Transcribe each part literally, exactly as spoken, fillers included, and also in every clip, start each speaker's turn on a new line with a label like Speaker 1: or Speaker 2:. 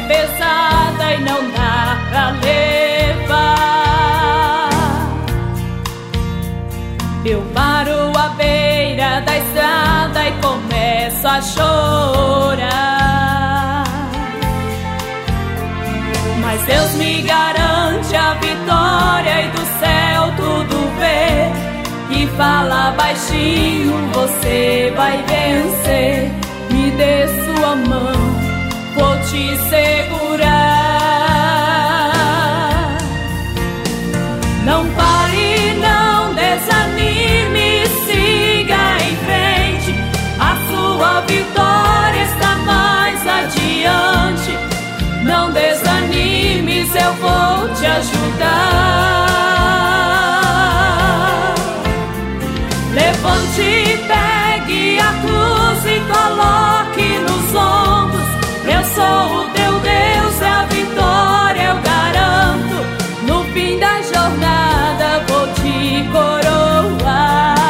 Speaker 1: pesada e não dá pra levar. Eu paro à beira da estrada e começo a chorar. Mas Deus me garante a vitória e do céu tudo vê. E fala baixinho, você vai vencer. Me dê sua mão, vou te segurar. Não pare, não desanime, siga em frente. A sua vitória está mais adiante. Não desanimes, eu vou te ajudar. Levante, pegue a cruz e coloque nos ombros. Eu sou o teu Deus, a vitória eu garanto. No fim da jornada vou te coroar.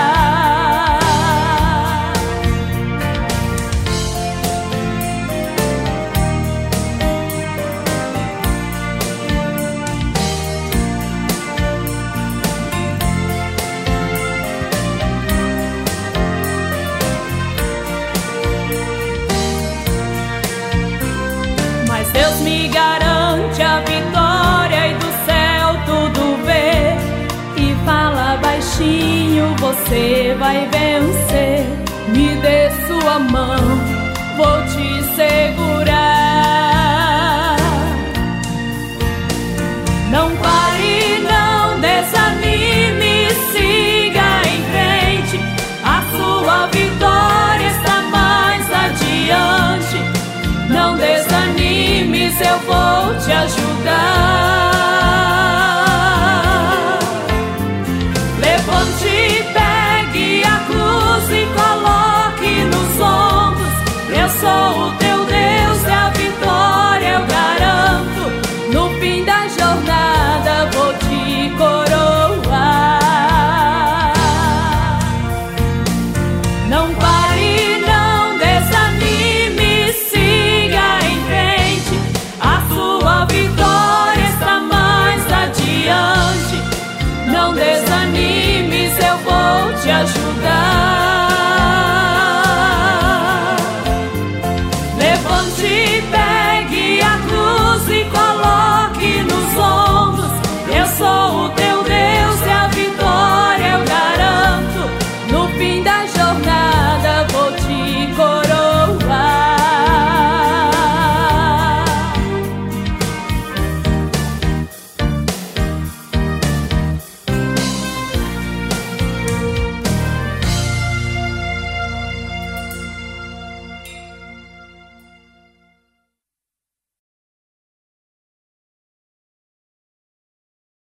Speaker 1: Deus me garante a vitória e do céu tudo vê. E fala baixinho, você vai vencer. Me dê sua mão, vou te segurar. Não pare, não desanime, siga em frente. A sua vitória está mais adiante. Não desanimes, eu vou te ajudar.